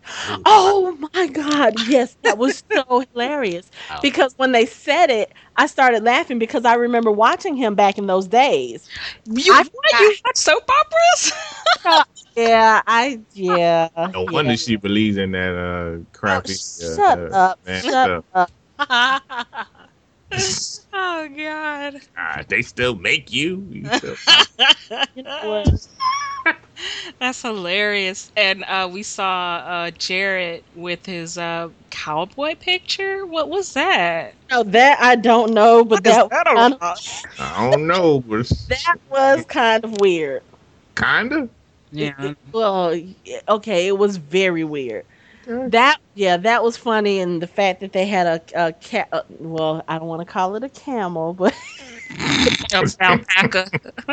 Oh my God. Yes, that was so hilarious. Oh. Because when they said it, I started laughing because I remember watching him back in those days. You I what? You watch soap operas? forgot. Yeah, I yeah, No yeah. wonder she believes in that uh Oh, crappy. shut Uh, up. man Shut stuff. up. Oh God. Ah, they still make you. You still- You know what? That's hilarious. And uh, we saw uh, Jared with his uh, cowboy picture. What was that? No, that I don't know, but What is that that was kind of, about? I don't know, but that was kind of weird. kinda. It, Yeah. it, well, yeah, okay, it was very weird. That yeah, that was funny, and the fact that they had a, a cat. Uh, well, I don't want to call it a camel, but Al- Alpaca.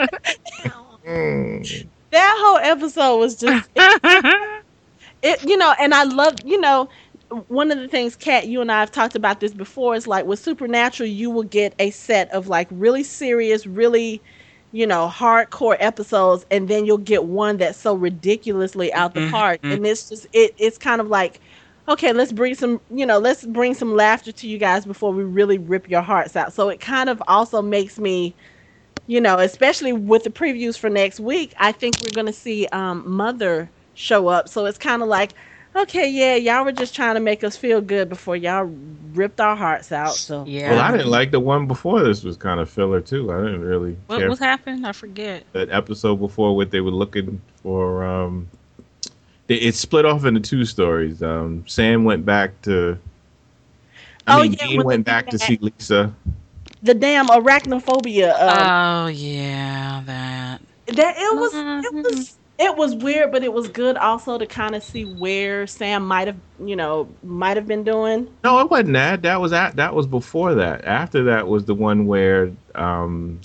Mm. that whole episode was just it, it. You know, and I love you know. One of the things, Kat, you and I have talked about this before, is like with Supernatural, you will get a set of like really serious, really, you know, hardcore episodes, and then you'll get one that's so ridiculously out the park. Mhm. And it's just it it's kind of like, okay, let's bring some, you know, let's bring some laughter to you guys before we really rip your hearts out. So it kind of also makes me, you know, especially with the previews for next week, I think we're gonna see um Mother show up. So it's kind of like, okay, yeah, y'all were just trying to make us feel good before y'all ripped our hearts out. So Yeah. Well, I didn't like the one before this was kind of filler too. I didn't really What, care what for happened? I forget. that episode before what they were looking for. Um, they, it split off into two stories. Um, Sam went back to. I Oh, mean, yeah, Dean when went they back to back- see Lisa. the damn arachnophobia. Um, Oh yeah, that. that it was it Mhm. was it was weird, but it was good also to kind of see where Sam might have you know might have been doing. No, it wasn't that. That was at, that was before that. After that was the one where um,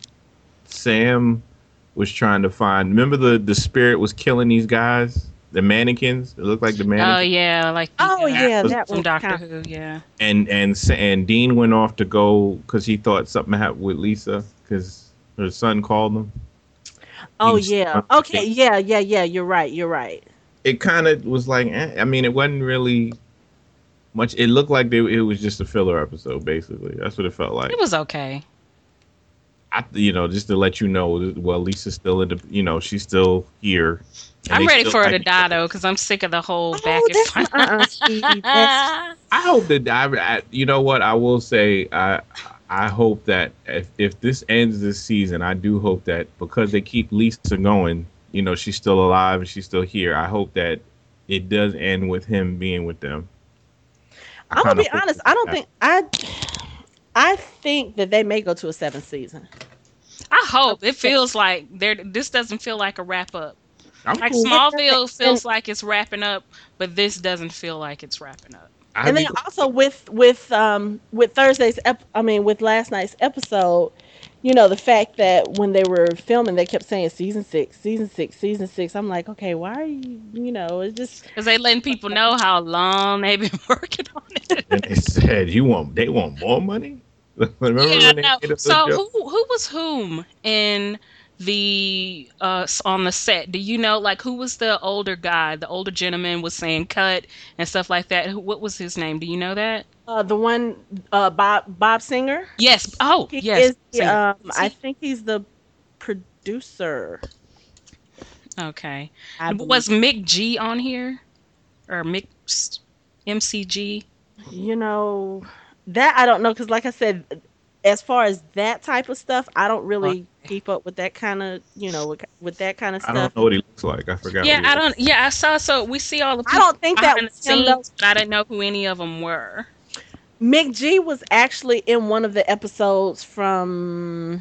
Sam was trying to find. Remember the the spirit was killing these guys, the mannequins. It looked like the Oh mannequins. yeah, like the, Oh uh, yeah, was that from was Doctor kind. Who. Yeah. and and Sa- and Dean went off to go because he thought something happened with Lisa because her son called him. Oh was- yeah. Okay. Yeah. Yeah. Yeah. You're right. You're right. It kind of was like, eh, I mean, it wasn't really much. It looked like they, it was just a filler episode, basically. That's what it felt like. It was okay. I, you know, just to let you know, well, Lisa's still in the, you know, she's still here. and I'm they ready still for her to like each die other. though, because I'm sick of the whole Oh, back and that's forth. uh-uh, Steve. That's- I hope that I, I, you know what, I will say, I, I hope that if, if this ends this season, I do hope that because they keep Lisa going, you know, she's still alive and she's still here. I hope that it does end with him being with them. I I'm gonna kinda be hope honest. that I don't happens. think I. I think that they may go to a seventh season. I hope it feels like there. This doesn't feel like a wrap up. I'm Like cool. Smallville And- feels like it's wrapping up, but this doesn't feel like it's wrapping up. I'd And be then cool. also with with um with Thursday's ep- I mean with last night's episode, you know the fact that when they were filming they kept saying season six, season six, season six. I'm like, okay, why are you you know it's just Because they letting people know how long they've been working on it. And they said, "You want? They want more money." Remember Yeah, when they no. made up the So joke? who who was whom in the uh s- on the set? Do you know like who was the older guy? The older gentleman was saying cut and stuff like that. Who- What was his name? Do you know that? uh the one uh Bob Bob Singer. Yes. Oh, He yes. is the, Singer. um Is I he? think he's the producer. Okay. I Was Mick G on here? Or Mick M C G? You know, that I don't know because, like I said, as far as that type of stuff, I don't really keep up with that kind of, you know, with, with that kind of I stuff. don't know what he looks like. I forgot. Yeah, what he I looks don't. Yeah, I saw. So we see all the. I don't think that behind the was him, though. scenes, but I didn't know who any of them were. Mick G was actually in one of the episodes from,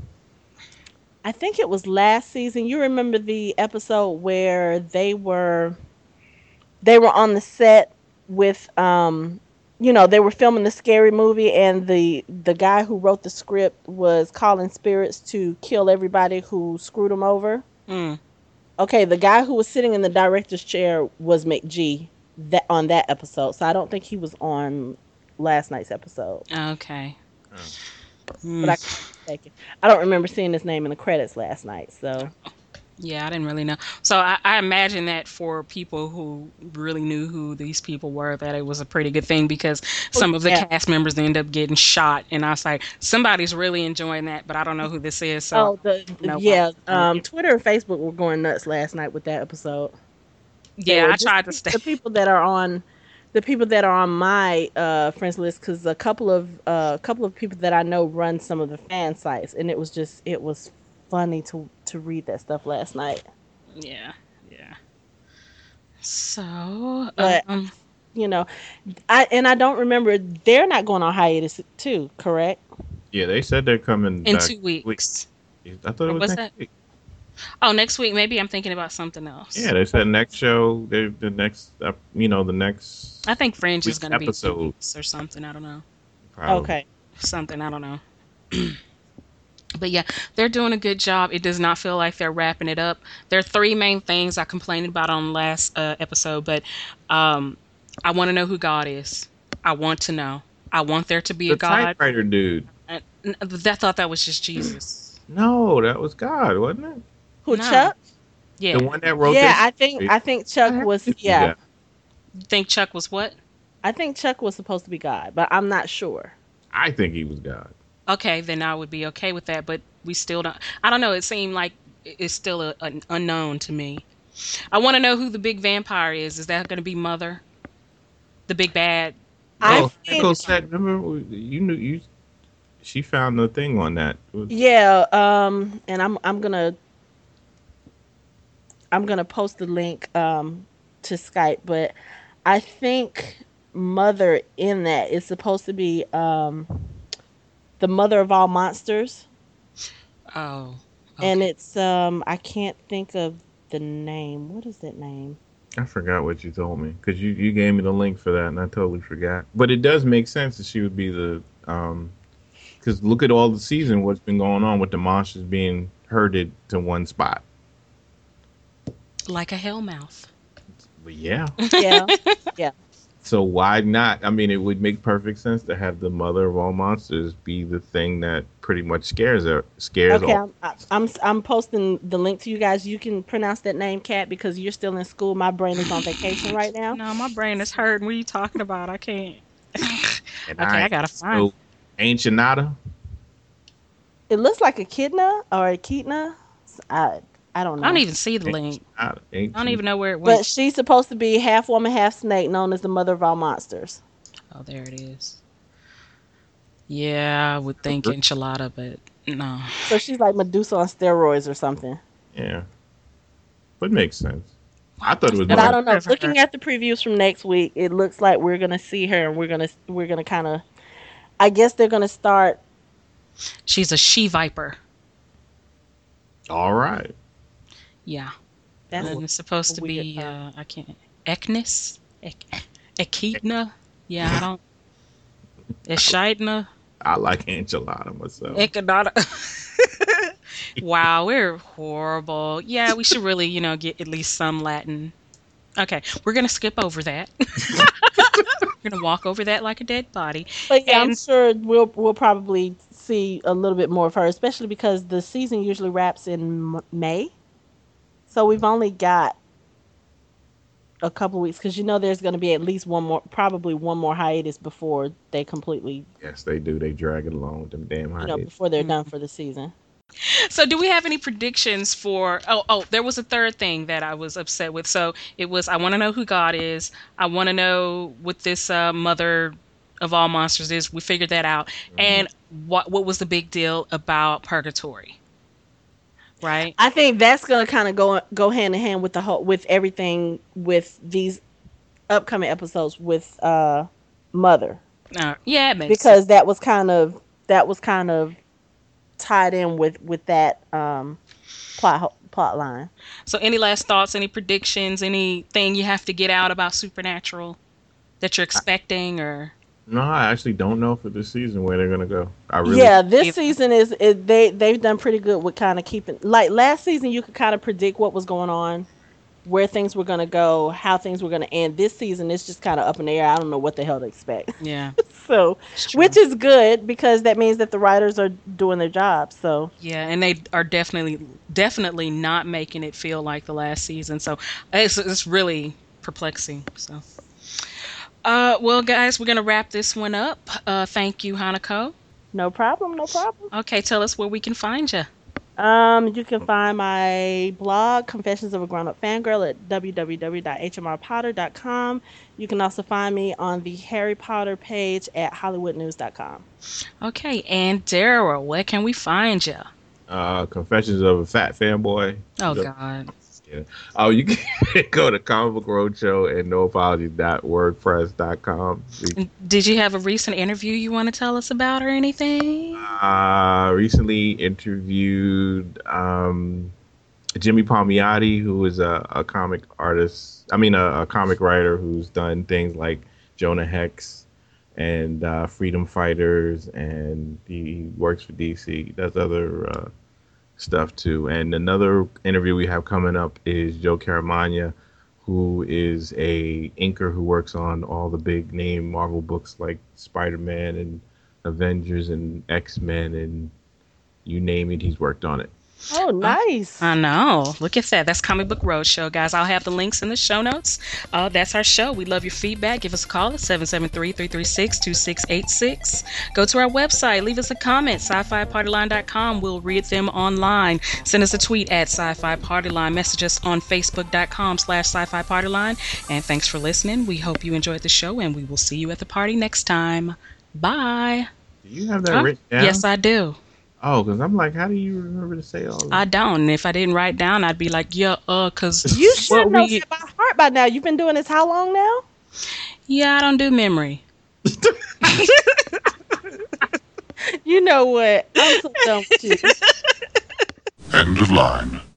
I think it was last season. You remember the episode where they were, they were on the set with, um, you know, they were filming the scary movie, and the the guy who wrote the script was calling spirits to kill everybody who screwed him over. Mm. Okay, the guy who was sitting in the director's chair was McG that on that episode. So I don't think he was on last night's episode. Okay. Oh. Mm. But I can't take it. I don't remember seeing his name in the credits last night. So Yeah, I didn't really know. So I, I imagine that for people who really knew who these people were, that it was a pretty good thing because Oh, some of the yeah. cast members end up getting shot, and I was like, somebody's really enjoying that, but I don't know who this is, so I Oh, the don't know why. yeah. Um, Twitter and Facebook were going nuts last night with that episode. They Yeah, were I just tried to stay. the people that are on the people that are on my uh friends list because a couple of uh, a couple of people that I know run some of the fan sites, and it was just it was funny to to read that stuff last night. Yeah, yeah. So, But um, you know, I and I don't remember they're not going on hiatus too, correct? Yeah, they said they're coming in back. two Week. weeks. I thought it Or was what's next that? week. Oh, next week. Maybe I'm thinking about something else. Yeah, they said next show, they, the next, uh, you know, the next I think Fringe is week's going to be two episode. weeks or something. I don't know. Probably. Okay. Something. I don't know. But yeah, they're doing a good job. It does not feel like they're wrapping it up. There are three main things I complained about on last uh, episode, but um, I want to know who God is. I want to know. I want there to be The a God. typewriter dude. And I thought that was just Jesus. No, that was God, wasn't it? Who No. Chuck? Yeah. The one that wrote Yeah, this. I think I think Chuck was yeah. You think Chuck was what? I think Chuck was supposed to be God, but I'm not sure. I think he was God. Okay, then I would be okay with that. But we still don't. I don't know. It seemed like it's still a, an unknown to me. I want to know who the big vampire is. Is that going to be Mother, the big bad? I Oh, think- Echo said, remember, you knew, you, she found the thing on that. It was- Yeah, um, and I'm I'm gonna I'm gonna post the link um to Skype, but I think Mother in that is supposed to be um the mother of all monsters, Oh, and okay. it's um I can't think of the name. What is that name? I forgot what you told me because you, you gave me the link for that and I totally forgot. But it does make sense that she would be the um because look at all the season what's been going on with the monsters being herded to one spot. Like a hellmouth. But yeah, Yeah, yeah. so why not? I mean, it would make perfect sense to have the mother of all monsters be the thing that pretty much scares her, scares Okay, all. I'm, I'm I'm posting the link to you guys. You can pronounce that name, Kat, because you're still in school. My brain is on vacation right now. No, my brain is hurting. What are you talking about? I can't. And Okay, I gotta find. So, Ancient Nada. It looks like a Kidna or a Keatna. I I don't know. I don't even see the link. I I don't even know where it went. But she's supposed to be half woman, half snake, known as the mother of all monsters. Oh, there it is. Yeah, I would think enchilada, but no. So she's like Medusa on steroids or something. Yeah, but it makes sense. I thought it was. But more- I don't know. Never Looking heard. at the previews from next week, it looks like we're gonna see her, and we're gonna we're gonna kind of. I guess they're gonna start. She's a she viper. All right. Yeah. That's And it's supposed to weird be, term. uh, I can't, Eknis? Ek- Echidna? Yeah, I don't. Echidna? I like enchilada myself. Echidna? Wow, we're horrible. Yeah, we should really, you know, get at least some Latin. Okay, we're going to skip over that. We're going to walk over that like a dead body. But yeah, I'm And- sure we'll we'll probably see a little bit more of her, especially because the season usually wraps in M- May. So we've only got a couple weeks because you know there's going to be at least one more, probably one more hiatus before they completely, Yes, they do. They drag it along with them damn you know, hiatus. before they're Mm. done for the season. So, do we have any predictions for? Oh, oh, there was a third thing that I was upset with. So it was I want to know who God is. I want to know what this uh, mother of all monsters is. We figured that out. And what what was the big deal about purgatory? Right? I think that's going to kind of go go hand in hand with the whole with everything with these upcoming episodes with uh Mother, Uh, yeah, it makes because that was kind of that was kind of tied in with with that um plot ho- plot line. So, any last thoughts? Any predictions? Anything you have to get out about Supernatural that you're expecting? Or No, I actually don't know for this season where they're gonna go. I really. Yeah, this If- season is it, they they've done pretty good with kind of keeping, like last season you could kind of predict what was going on where things were going to go, how things were going to end. This season, it's just kind of up in the air. I don't know what the hell to expect. Yeah. So, which is good because that means that the writers are doing their job. So yeah, and they are definitely definitely not making it feel like the last season. So it's it's really perplexing. So, uh, well, guys, we're gonna wrap this one up. Uh, thank you, Hanako. no problem, no problem. Okay, tell us where we can find you. Um, you can find my blog, Confessions of a Grown Up Fangirl, at w w w dot h m r potter dot com. You can also find me on the Harry Potter page at hollywood news dot com. Okay, and Daryl, where can we find you? Uh, Confessions of a Fat Fanboy. Oh, The- God. Yeah. Oh, you can go to comic book roadshow and no apologies dot wordpress dot com. Did you have a recent interview you want to tell us about or anything? Uh, recently interviewed um, Jimmy Palmiotti, who is a, a comic artist. I mean, a, a comic writer who's done things like Jonah Hex and uh, Freedom Fighters, and he works for D C. He does other uh, stuff too. And another interview we have coming up is Joe Caramagna, who is a inker who works on all the big name Marvel books like Spider-Man and Avengers and X-Men and you name it, he's worked on it. Oh, nice. I know. Look at that. That's Comic Book Roadshow, guys. I'll have the links in the show notes. Uh, that's our show. We love your feedback. Give us a call at seven seven three, three three six, two six eight six. Go to our website. Leave us a comment, sci fi party line dot com. We'll read them online. Send us a tweet at Sci-Fi Partyline. Message us on facebook dot com slash Sci-Fi Partyline. And thanks for listening. We hope you enjoyed the show, and we will see you at the party next time. Bye. Do you have that Oh, written down? yes, I do. Oh, because I'm like, how do you remember to say all that? I don't. And if I didn't write down, I'd be like, yeah, uh, because You should what know we- shit by heart by now. You've been doing this how long now? Yeah, I don't do memory. You know what? I'm so done with you. End of line.